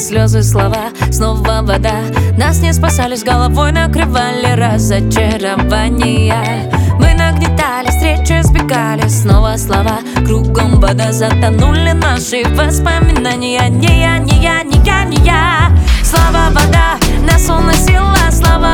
слезы, слова, снова вода. Нас не спасали, с головой накрывали разочарования. Мы нагнетали, встречи сбегали, снова слова, кругом вода. Затонули наши воспоминания. Не я, не я, не я, не я. Слава вода нас уносила, слава